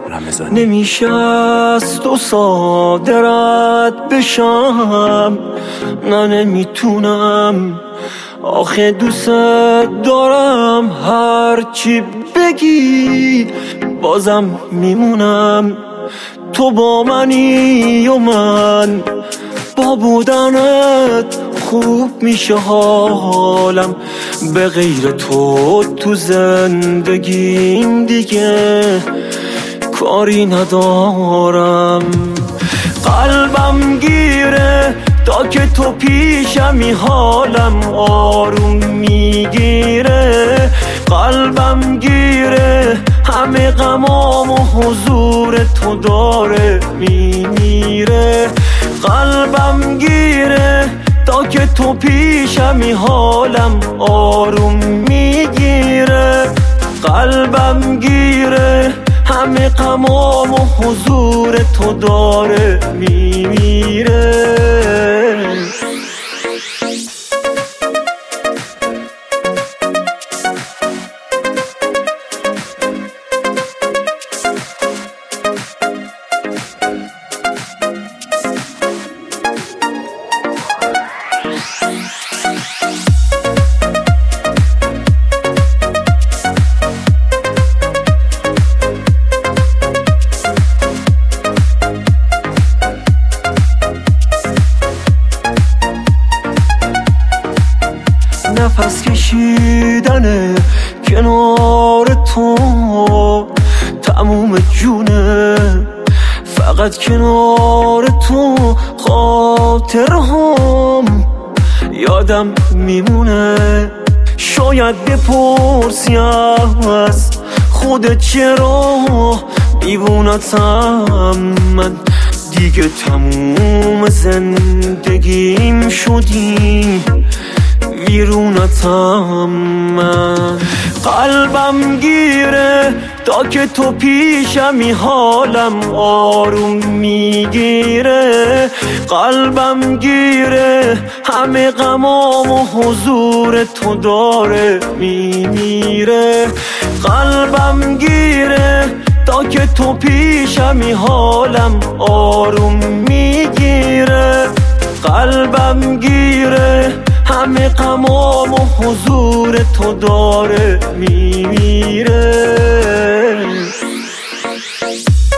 نمیشه از تو ساده رد بشم، نه نمیتونم، آخه دوست دارم، هرچی بگی بازم میمونم. تو با منی و من با بودنت خوب میشه حالم، به غیر تو زندگیم دیگه کاری ندارم. قلبم گیره تا که تو پیشمی، حالم آروم میگیره. قلبم گیره همه غمام و حضور تو داره میمیره. قلبم گیره تا که تو پیشمی، حالم آروم میگیره. قلبم گیره همه غمام و حضور تو داره میمیره. نفس کشیدن کنار تو تموم جونه، فقط کنار تو خاطرهام یادم میمونه. شاید بپرسی از خودت چرا دیوونتم من، دیگه تموم زندگیم شدی ویرونتم من. قلبم گیره تا که تو پیشمی، حالم آروم میگیره. قلبم گیره همه غمام و حضور تو داره میمیره. قلبم گیره تا که تو پیشمی، حالم آروم میگیره. قلبم گیره همه غمام و حضور تو داره میمیره.